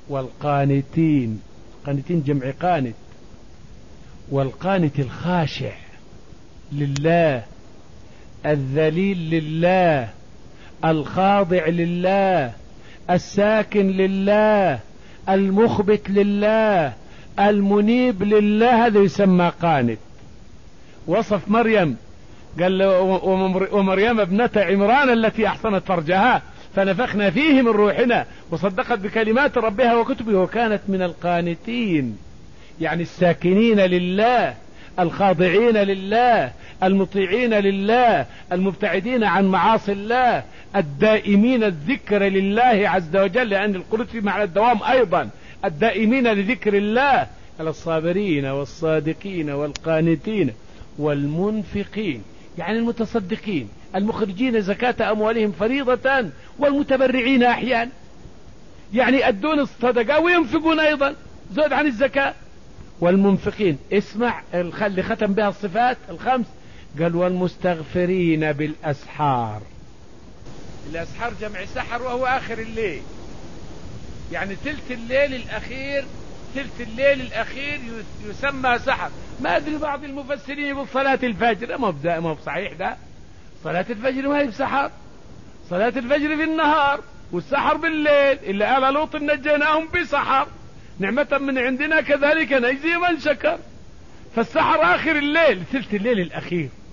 والقانتين، قانتين جمع قانت، والقانت الخاشع لله، الذليل لله، الخاضع لله، الساكن لله، المخبت لله، المنيب لله، هذا يسمى قانت. وصف مريم قال ومريم ابنة عمران التي أحصنت فرجها فنفخنا فيه من روحنا وصدقت بكلمات ربها وكتبه وكانت من القانتين، يعني الساكنين لله، الخاضعين لله، المطيعين لله، المبتعدين عن معاصي الله، الدائمين الذكر لله عز وجل، لأن القنوت في معنى الدوام أيضا، الدائمين لذكر الله، الصابرين والصادقين والقانتين والمنفقين، يعني المتصدقين المخرجين زكاة أموالهم فريضة والمتبرعين أحيانا، يعني أدون الصدقة وينفقون أيضا زود عن الزكاة. والمنفقين اسمع اللي ختم بها الصفات الخمس، قال والمستغفرين بالأسحار. الأسحار جمع سحر وهو آخر الليل، يعني ثلث الليل الأخير، ثلث الليل الأخير يسمى سحر. ما أدري بعض المفسرين يقول صلاة الفجر، ما هو بصحيح ده، صلاة الفجر ما هي بسحر، صلاة الفجر في النهار والسحر بالليل، إلا آل لوط نجيناهم بسحر نعمة من عندنا كذلك نجزي من شكر. فالسحر آخر الليل، ثلث الليل الأخير.